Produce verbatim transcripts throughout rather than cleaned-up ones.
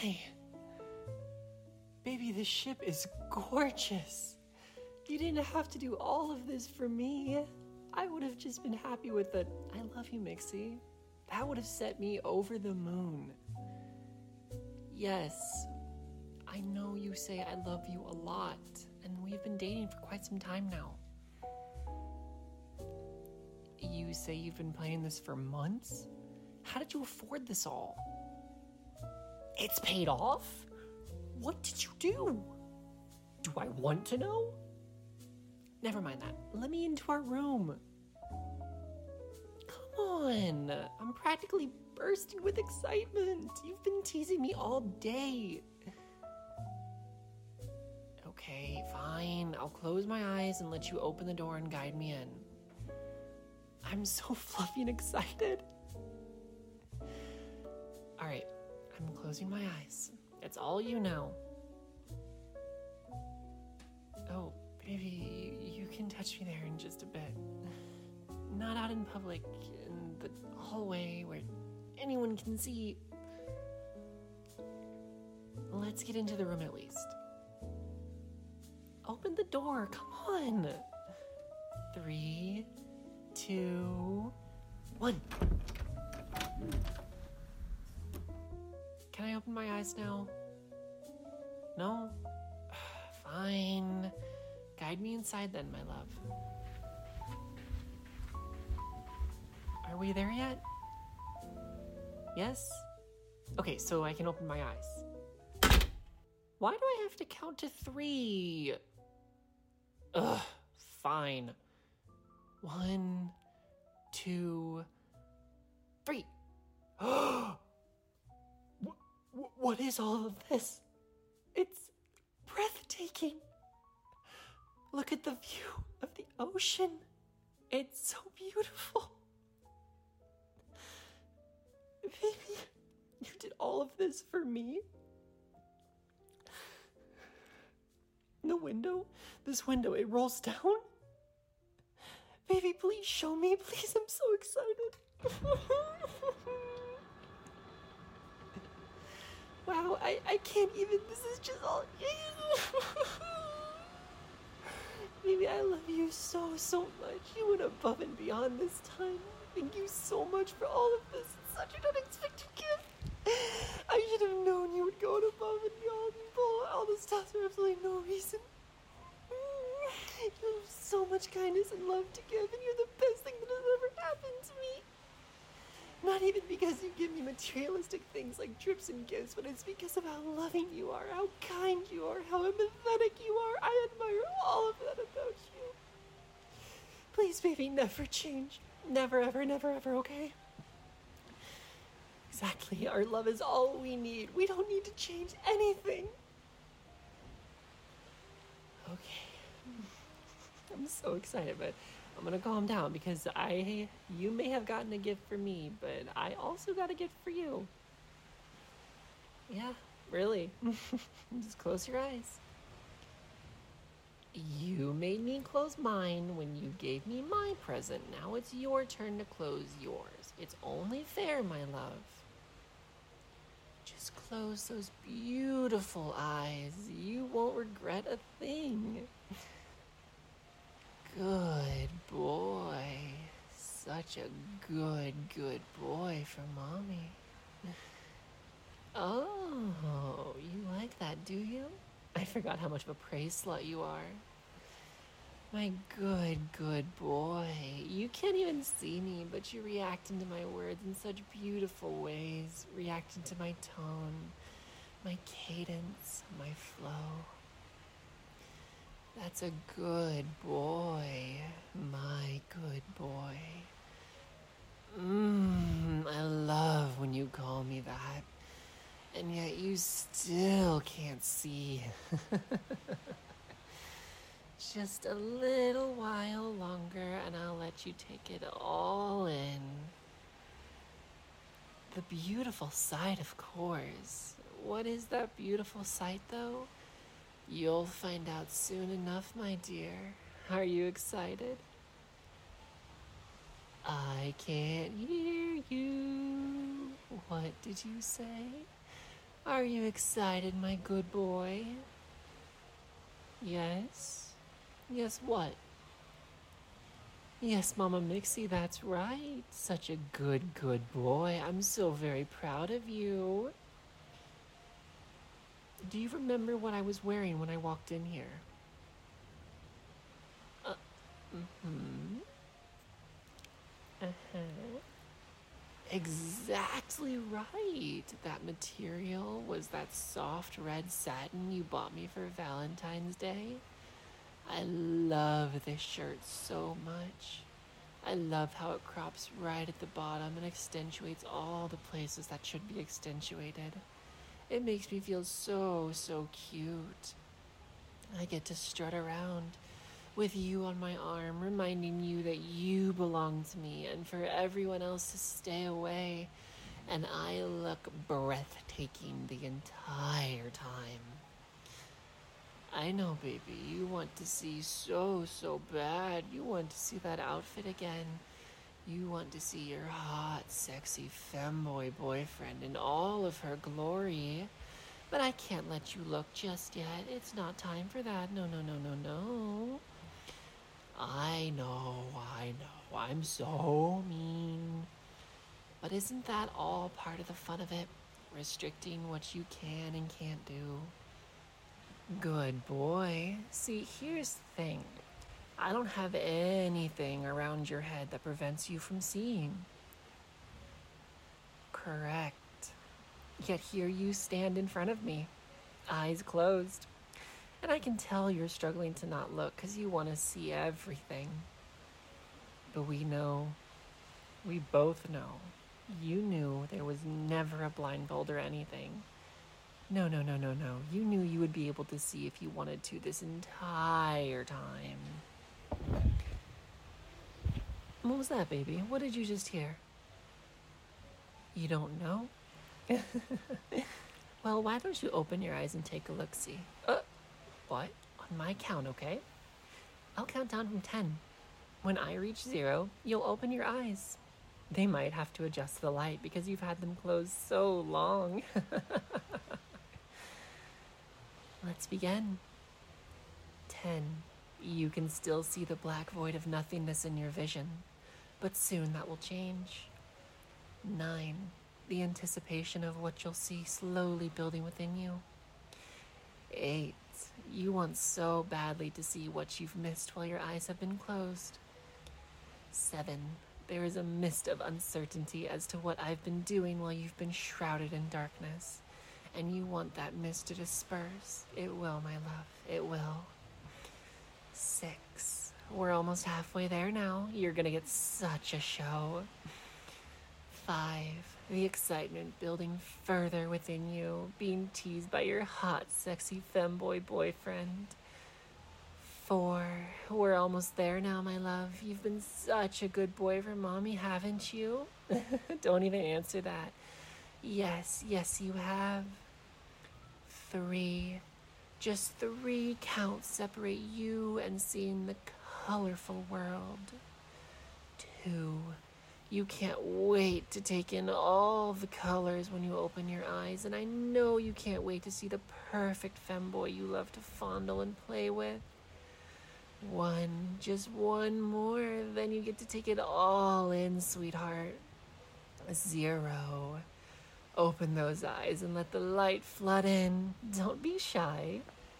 my. Baby, this ship is gorgeous. You didn't have to do all of this for me. I would have just been happy with a I love you, Mixie. That would have set me over the moon. Yes, I know you say I love you a lot, and we've been dating for quite some time now. You say you've been planning this for months? How did you afford this all? It's paid off? What did you do? Do I want to know? Never mind that. Let me into our room. Come on. I'm practically bursting with excitement. You've been teasing me all day. Okay, fine. I'll close my eyes and let you open the door and guide me in. I'm so fluffy and excited. All right, I'm closing my eyes. It's all you now. Oh, baby, you can touch me there in just a bit. Not out in public, in the hallway where anyone can see. Let's get into the room at least. Open the door, come on. Three, two, one. Can I open my eyes now? No? Fine. Guide me inside then, my love. Are we there yet? Yes? Okay, so I can open my eyes. Why do I have to count to three? Ugh, fine. One, two, three. what, what is all of this? It's breathtaking. Look at the view of the ocean. It's so beautiful. Baby, you did all of this for me? The window, this window, it rolls down? Baby, please show me. Please, I'm so excited. Wow, I, I can't even, this is just all... Baby, I love you so, so much. You went above and beyond this time. Thank you so much for all of this. It's such an unexpected gift. I should have known you would go above and beyond and pull all this stuff for absolutely no reason. You have so much kindness and love to give, and you're the best thing that has ever happened to me. Not even because you give me materialistic things like trips and gifts, but it's because of how loving you are, how kind you are, how empathetic you are. I admire all of that about you. Please, baby, never change. Never, ever, never, ever, okay? Exactly. Our love is all we need. We don't need to change anything. Okay. I'm so excited, but I'm gonna calm down because I, you may have gotten a gift for me, but I also got a gift for you. Yeah, really. Just close your eyes. You made me close mine when you gave me my present. Now it's your turn to close yours. It's only fair, my love. Just close those beautiful eyes. You won't regret a thing. Good boy. Such a good, good boy for mommy. Oh, you like that, do you? I forgot how much of a praise slut you are. My good, good boy. You can't even see me, but you're reacting to my words in such beautiful ways. Reacting to my tone, my cadence, my flow. That's a good boy. My good boy. Mmm, I love when you call me that. And yet you still can't see. Just a little while longer and I'll let you take it all in. The beautiful sight, of course. What is that beautiful sight, though? You'll find out soon enough, my dear. Are you excited? I can't hear you. What did you say? Are you excited, my good boy? Yes? Yes, what? Yes, Mama Mixie, that's right. Such a good, good boy. I'm so very proud of you. Do you remember what I was wearing when I walked in here? Uh, mm-hmm. Uh-huh. Exactly right. That material was that soft red satin you bought me for Valentine's Day. I love this shirt so much. I love how it crops right at the bottom and accentuates all the places that should be accentuated. It makes me feel so, so cute. I get to strut around with you on my arm, reminding you that you belong to me and for everyone else to stay away. And I look breathtaking the entire time. I know, baby, you want to see so, so bad. You want to see that outfit again. You want to see your hot, sexy femboy boyfriend in all of her glory. But I can't let you look just yet. It's not time for that. No, no, no, no, no. I know, I know. I'm so mean. But isn't that all part of the fun of it? Restricting what you can and can't do. Good boy. See, here's the thing. I don't have anything around your head that prevents you from seeing. Correct. Yet here you stand in front of me, eyes closed. And I can tell you're struggling to not look because you want to see everything. But we know, we both know, you knew there was never a blindfold or anything. No, no, no, no, no. You knew you would be able to see if you wanted to this entire time. What was that, baby? What did you just hear? You don't know? Well, why don't you open your eyes and take a look-see? Uh, what? On my count, okay? I'll count down from ten. When I reach zero, you'll open your eyes. They might have to adjust the light because you've had them closed so long. Let's begin. Ten. You can still see the black void of nothingness in your vision, but soon that will change. Nine. The anticipation of what you'll see slowly building within you. Eight. You want so badly to see what you've missed while your eyes have been closed. Seven. There is a mist of uncertainty as to what I've been doing while you've been shrouded in darkness. And you want that mist to disperse. It will, my love. It will. Six. We're almost halfway there now. You're gonna get such a show. Five. The excitement building further within you, being teased by your hot, sexy femboy boyfriend. Four. We're almost there now, my love. You've been such a good boy for Mommy, haven't you? Don't even answer that. Yes, yes, you have. Three. Just three counts separate you and seeing the colorful world. Two. You can't wait to take in all the colors when you open your eyes, and I know you can't wait to see the perfect femboy you love to fondle and play with. One, just one more, then you get to take it all in, sweetheart. Zero. Open those eyes and let the light flood in. Don't be shy.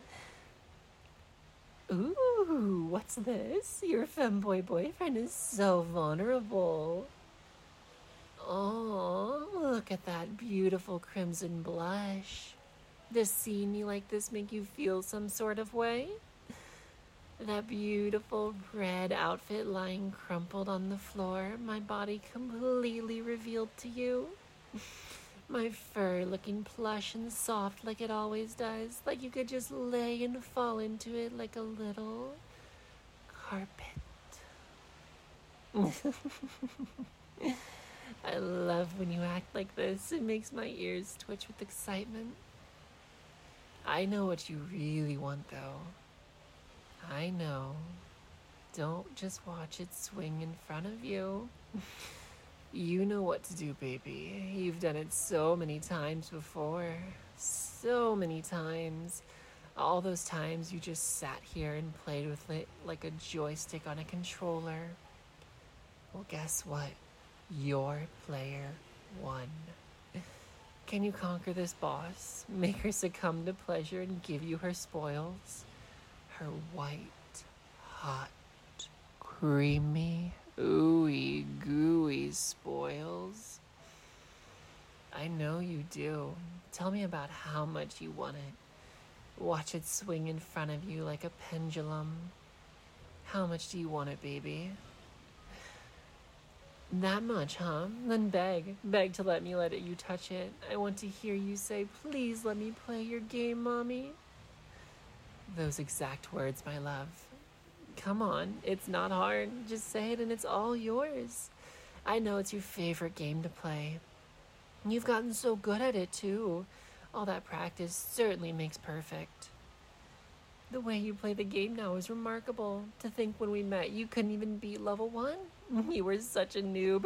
Ooh, what's this? Your femboy boyfriend is so vulnerable. Oh, look at that beautiful crimson blush. Does seeing me like this make you feel some sort of way? That beautiful red outfit lying crumpled on the floor, my body completely revealed to you. My fur looking plush and soft like it always does, like you could just lay and fall into it like a little carpet. I love when you act like this. It makes my ears twitch with excitement. I know what you really want, though. I know. Don't just watch it swing in front of you. You know what to do, baby. You've done it so many times before. So many times. All those times you just sat here and played with it like a joystick on a controller. Well, guess what? Your player won. Can you conquer this boss? Make her succumb to pleasure and give you her spoils? Her white, hot, creamy, ooey gooey spoils? I know you do. Tell me about how much you want it. Watch it swing in front of you like a pendulum. How much do you want it, baby? That much, huh? Then beg. Beg to let me let it, you touch it. I want to hear you say, please let me play your game, Mommy. Those exact words, my love. Come on, it's not hard. Just say it and it's all yours. I know it's your favorite game to play. You've gotten so good at it, too. All that practice certainly makes perfect. The way you play the game now is remarkable. To think when we met, you couldn't even beat level one. You were such a noob.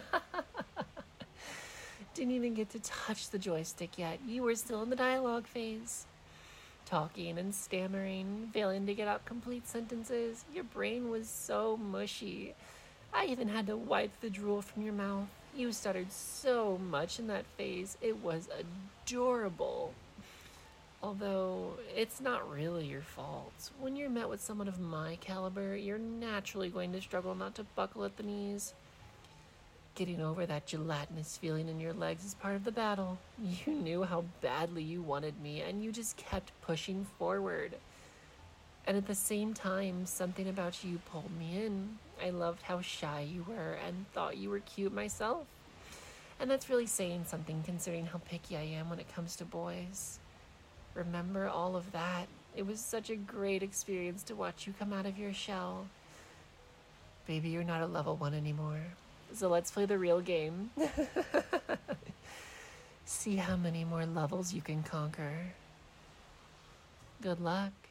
Didn't even get to touch the joystick yet. You were still in the dialogue phase. Talking and stammering, failing to get out complete sentences. Your brain was so mushy. I even had to wipe the drool from your mouth. You stuttered so much in that phase. It was adorable. Although, it's not really your fault. When you're met with someone of my caliber, you're naturally going to struggle not to buckle at the knees. Getting over that gelatinous feeling in your legs is part of the battle. You knew how badly you wanted me, and you just kept pushing forward. And at the same time, something about you pulled me in. I loved how shy you were and thought you were cute myself. And that's really saying something considering how picky I am when it comes to boys. Remember all of that. It was such a great experience to watch you come out of your shell. Baby, you're not a level one anymore. So let's play the real game. See how many more levels you can conquer. Good luck.